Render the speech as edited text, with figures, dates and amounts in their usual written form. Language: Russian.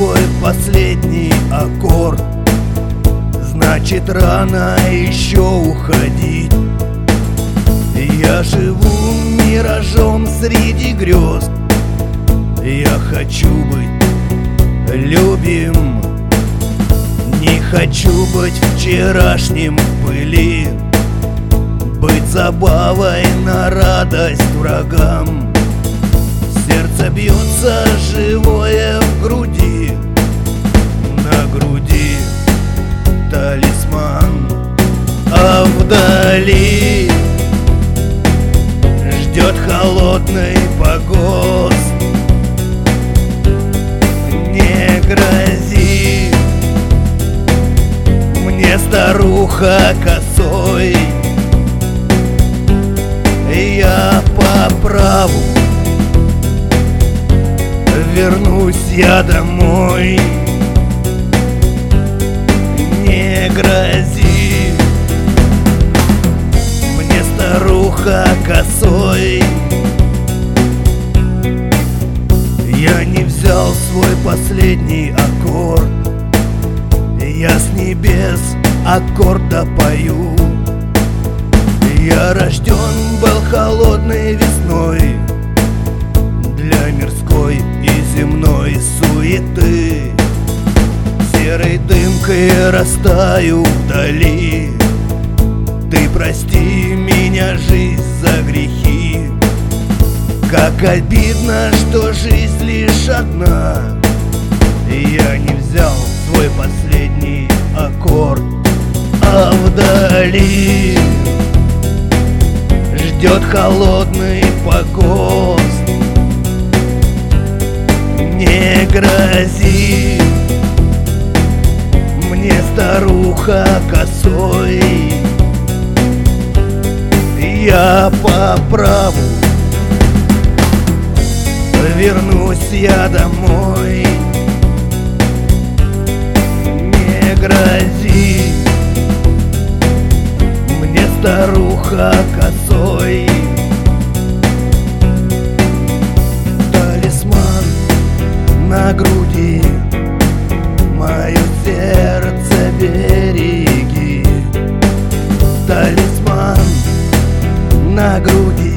свой последний аккорд, значит, рано еще уходить. Я живу миражом среди грез, я хочу быть любим. Не хочу быть вчерашним в пыли, быть забавой на радость врагам. Сердце бьется живое в груди, на груди талисман, а вдали ждет холодный погост. Не грози мне, старуха, косой, я по праву вернусь я домой. Не грози мне, старуха, косой, я не взял свой последний аккорд, я с небес аккорда пою. Я рожден был холодной весной для мирской и земной суеты. Серой дымкой растаю вдали. Ты прости меня, жизнь, за грехи. Как обидно, что жизнь лишь одна. Я не взял свой последний аккорд, а вдали ждет холодный погост. Не грози мне, старуха, косой, я по праву вернусь я домой. Не грози мне, старуха, косой, талисман на груди, мое сердце береги. Талисман на груди,